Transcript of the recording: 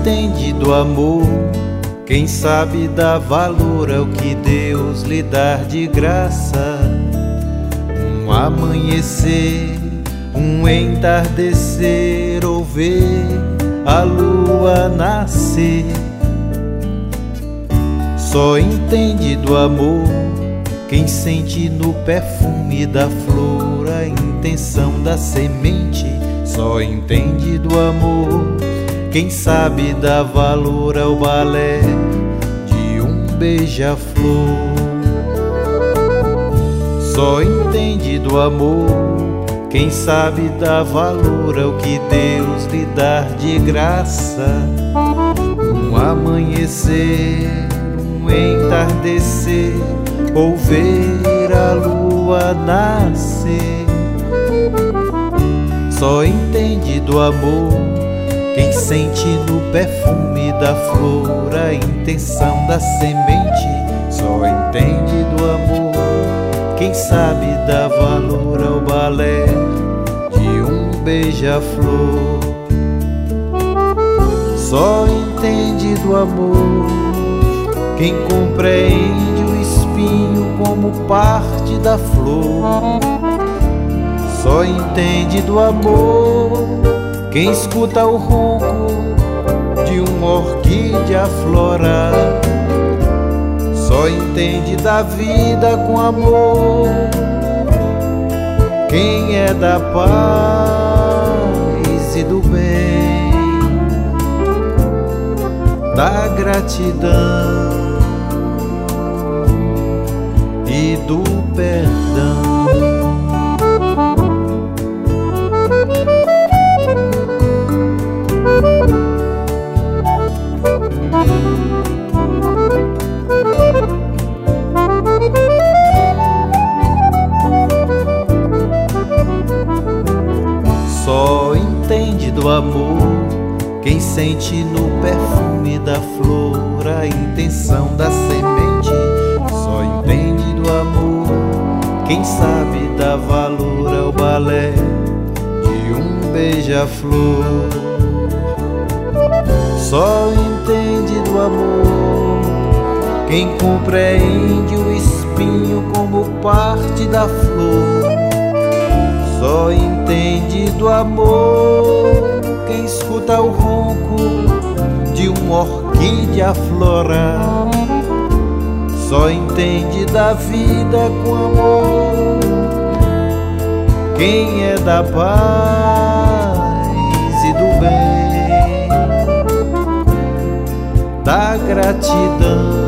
entende do amor, quem sabe dar valor ao que Deus lhe dá de graça. Um amanhecer, um entardecer, ou ver a lua nascer. Só entende do amor quem sente no perfume da flor a intenção da semente. Só entende do amor quem sabe dar valor ao balé de um beija-flor. Só entende do amor quem sabe dar valor ao que Deus lhe dá de graça. Um amanhecer, um entardecer, ou ver a lua nascer. Só entende do amor quem sente no perfume da flor a intenção da semente. Só entende do amor quem sabe dar valor ao balé de um beija-flor. Só entende do amor quem compreende o espinho como parte da flor. Só entende do amor quem escuta o ronco de uma orquídea florar. Só entende da vida com amor quem é da paz e do bem, da gratidão e do perdão. Só entende do amor quem sente no perfume da flor a intenção da semente. Só entende do amor quem sabe dar valor ao balé de um beija-flor. Só entende do amor quem compreende o espinho como parte da flor. Só entende do amor quem escuta o ronco de uma orquídea florar. Só entende da vida com amor quem é da paz e do bem, da gratidão